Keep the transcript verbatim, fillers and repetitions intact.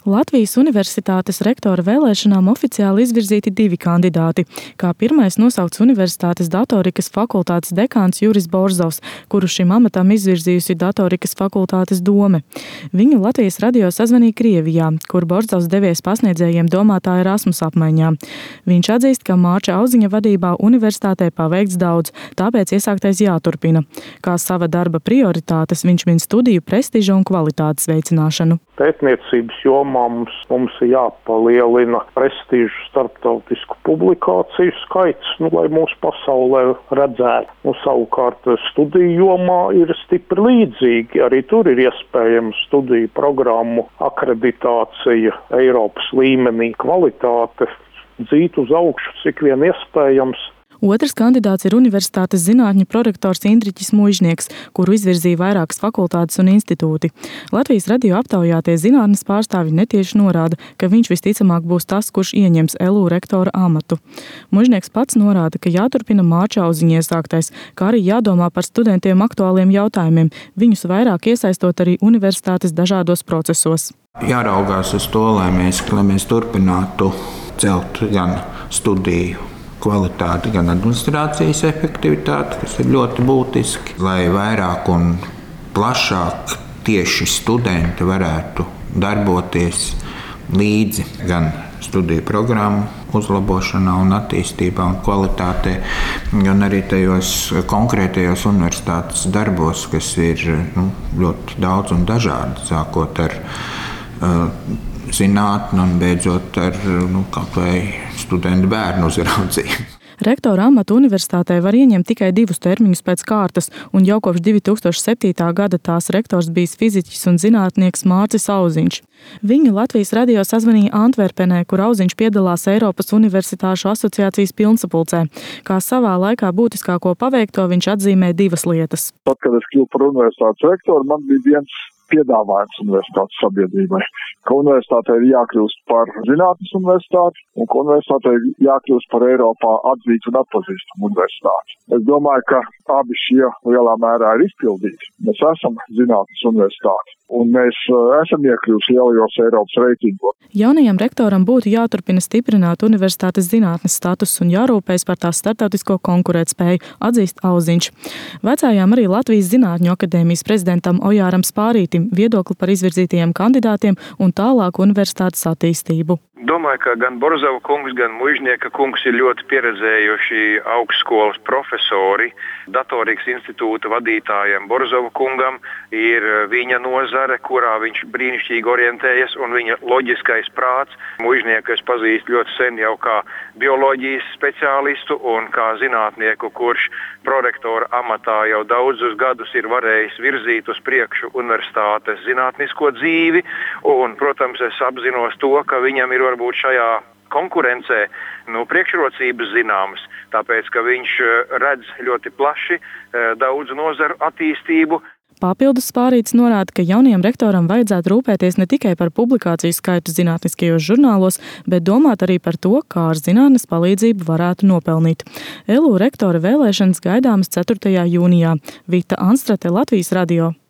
Latvijas Universitātes rektora vēlēšanām oficiāli izvirzīti divi kandidāti. Kā pirmais nosaukts Universitātes datorikas fakultātes dekāns Juris Borzovs, kuru šim amatam izvirzījusi datorikas fakultātes dome. Viņu Latvijas radio sazvanīja Krievijā, kur Borzovs devies pasniedzējiem domātā Erasmus apmaiņā. Viņš atzīst, ka Mārča Auziņa vadībā universitātē paveikts daudz, tāpēc iesāktais jāturpina. Kā sava darba prioritātes viņš min studiju prestiža un kvalitātes veicināšanu. Pētniecības jomā mums, mums ir jāpalielina prestižu starptautisku publikāciju skaits, nu, lai mūsu pasaulē redzētu. Nu, savukārt studiju jomā ir stipri līdzīgi. Arī tur ir iespējams studiju programmu akreditācija Eiropas līmenī, kvalitāte dzīt uz augšu, cik vien iespējams. Otrs kandidāts ir Universitātes zinātņu prorektors Indriķis Muižnieks, kuru izvirzīja vairākas fakultātes un institūti. Latvijas radio aptaujātie zinātnes pārstāvji netieši norāda, ka viņš visticamāk būs tas, kurš ieņems L U rektora amatu. Muižnieks pats norāda, ka jāturpina Mārča Auziņa iesāktais, kā arī jādomā par studentiem aktuāliem jautājumiem, viņus vairāk iesaistot arī universitātes dažādos procesos. Jāraugās uz to, lai mēs, lai mēs turpinātu celt gan studiju kvalitāti, gan administrācijas efektivitāti, kas ir ļoti būtiski, lai vairāk un plašāk tieši studenti varētu darboties līdzi gan studiju programmu uzlabošanā un attīstībā un kvalitātē, gan arī tajos konkrētajos universitātes darbos, kas ir nu, ļoti daudz un dažādi, sākot ar uh, zinātni un beidzot ar nu, kaut vai studentu bērnu uzraudzību. Rektora amatu universitātē var ieņemt tikai divus termiņus pēc kārtas, un jau kopš divi tūkstoši septītā gada tās rektors bijis fiziķis un zinātnieks Mārcis Auziņš. Viņu Latvijas radio sazvanīja Antverpenē, kur Auziņš piedalās Eiropas Universitāšu asociācijas pilnsapulcē. Kā savā laikā būtiskāko paveikto viņš atzīmē divas lietas. Tad, kad es kļuvu par universitātes rektoru, man bija viens piedāvājums universitātes sabiedrībai, ka universitātei ir jākļūst par zinātnes universitāti un ka universitātei ir jākļūst par Eiropā atzītu un atpazīstamu universitāti. Es domāju, ka abi šie lielā mērā ir izpildīti. Mēs esam zinātnes universitāti un mēs esam iekļūst lielajos Eiropas reitingos. Jaunajam rektoram būtu jāturpina stiprināt universitātes zinātnes status un jārūpējas par tās starptautisko konkurētspēju, atzīst Auziņš. Vecājām arī Latvijas Zinātņu akadēmijas prezidentam Ojāram Spārītim viedokli par izvirzītajiem kandidātiem un tālāku universitātes attīstību. Domāju, ka gan Borzova kungs, gan Muižnieka kungs ir ļoti pieredzējuši augstskolas profesori. Datorikas institūta vadītājiem Borzova kungam ir viņa nozare, kurā viņš brīnišķīgi orientējas, un viņa loģiskais prāts. Muižnieku es pazīstu ļoti sen jau kā bioloģijas speciālistu un kā zinātnieku, kurš prorektora amatā jau daudzus gadus ir varējis virzīt uz priekšu universitātes zinātnisko dzīvi. Un, protams, es apzinos to, ka viņam ir varbūt šajā konkurencē nu, priekšrocības zināmas, tāpēc, ka viņš redz ļoti plaši daudz nozaru attīstību. Papildus Spārītis norāda, ka jaunajam rektoram vajadzētu rūpēties ne tikai par publikāciju skaitu zinātniskajos žurnālos, bet domāt arī par to, kā ar zinātnes palīdzību varētu nopelnīt. L U rektora vēlēšanas gaidāmas ceturtajā jūnijā. Vita Anstrate, Latvijas radio.